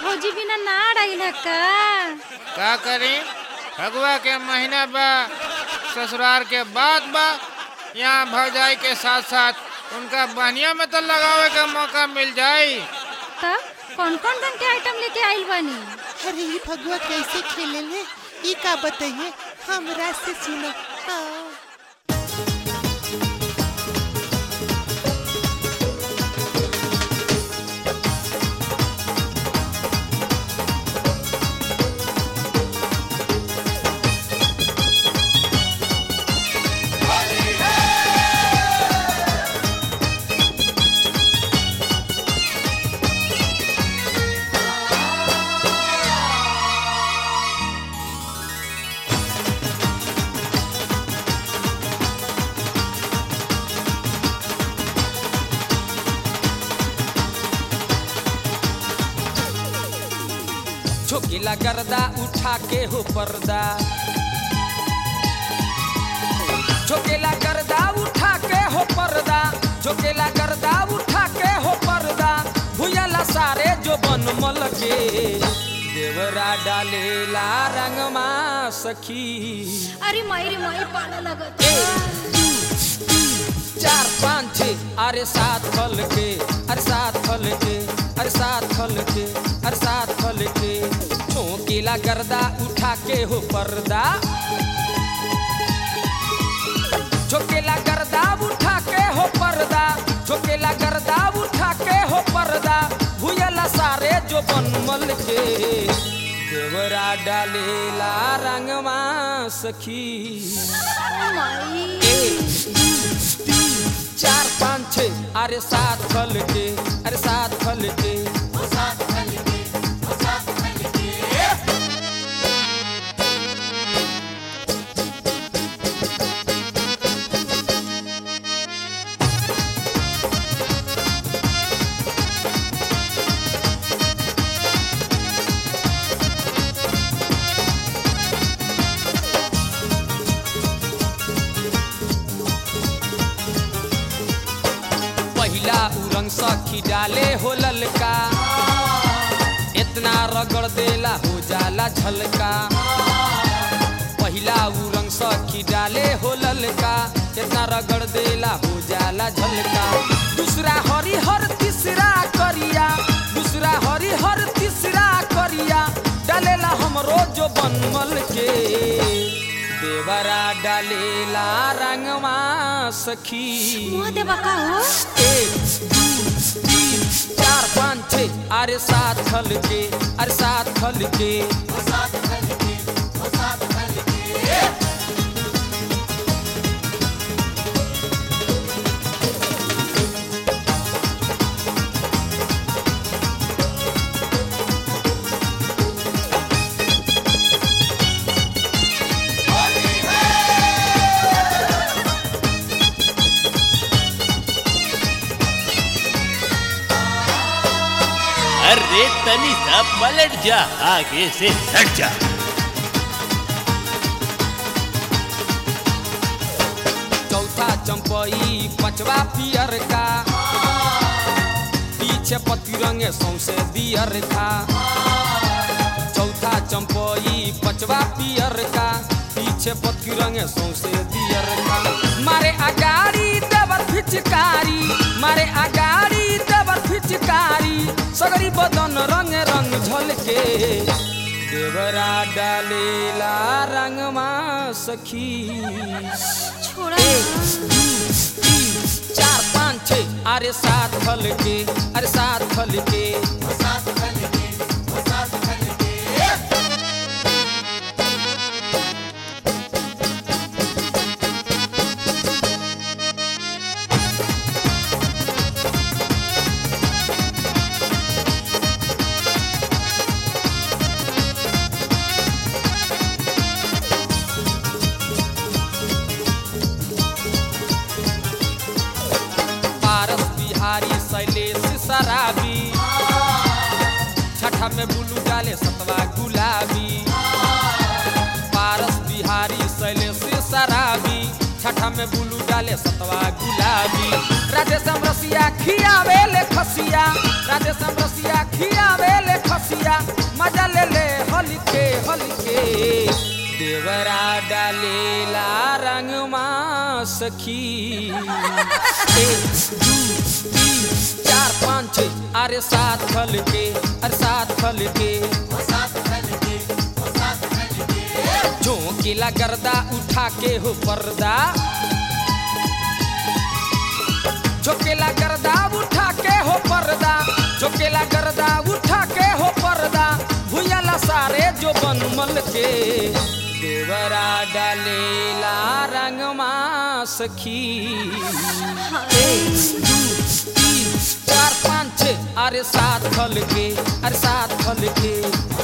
भौजी बिना ना रही का करी? फगुआ के महीना बा, ससुराल के बाद बा, यहाँ भौजाई के साथ साथ उनका बहनिया में तो लगावे का मौका मिल जाई। तब कौन कौन रंग के आइटम लेके आइल बानी? अरे ये फगुआ कैसे खेले ले ये का बताइए हमरा से सुनो। झोंकेला गर्दा उठा के हो पर्दा, झोंकेला गर्दा उठा के हो पर्दा, झोंकेला गर्दा उठा के हो पर्दा, भुयला सारे जो बनमल के देवरा डालेला रंगमा सखी। अरे माई पाला लगत। 1 2 3 4 5 6 अरे 7 फल के, अरे 7 फल के, अरे 7 फल के, अरे 7 फल के। झोंकेला गर्दा उठा के हो पर्दा, झोंकेला गर्दा उठा के हो पर्दा, झोंकेला गर्दा उठा के हो पर्दा, भुयला सारे जो बनमल के देवरा डालेला रंगमा सखी। 1 2 3 4 5 6 अरे 7 फल के, अरे 7 फल के, 7 फल के, 7 फल के। पहिला उरंग सखी डाले हो ललका, इतना रगड़ देला हो जाला झलका। पहिला उरंग सखी डाले हो ललका, इतना रगड़ देला हो जाला झलका। दूसरा हरिहर तीसरा करिया, दूसरा हरिहर तीसरा करिया, डालेला हमरो जो बनमल के देवरा डालेला रंगमा सखी। मुँह देवा का हो? 1 2 3 4 5 6 अरे 7 फल के, अरे 7 फल के, 7 फल के, 7 फल के। अरे तनी सा पलट जा, आगे से हट जा। चौथा चंपई पचवा पियर का, पीछे पति रंगे सौसे दियर का। चौथा चंपई पचवा पियर का, पीछे पति रंगे सौसे दियर का। मारे अगाड़ी देवर फिचकारी, मारे अगाड़ी देवर फिचकारी, सगरी बदन रंग रंग झलके देवरा डालेला रंगमा सखी। छोड़ा 1 2 3 4 5 6 अरे 7 फल के, अरे 7 फल के, 7 फल के, 7 फल के। पारस बिहारी शैलेश शराबी, छठा में बुलू डाले 7वां गुलाबी। पारस बिहारी शैलेश शराबी, छठा में बुलू डाले 7वां गुलाबी। राधेश्याम रसिया खियावे ले खसिया, राधेश्याम रसिया खियावे ले खसिया। रसिया मजा ले ले हल्के हल्के देवरा डालेला रंगमा सखी 1 2 3 4 5 6 अरे 7 फल के अरे 7 फल के झोंकेला गर्दा उठा के हो पर्दा झोंकेला गर्दा उठा के हो पर्दा झोंकेला गर्दा उठा के हो पर्दा भुयला सारे जो बनमल के देवरा डालेला रंगमा सखी 1 2 3 4 5 6 अरे 7 फल के अरे 7 फल के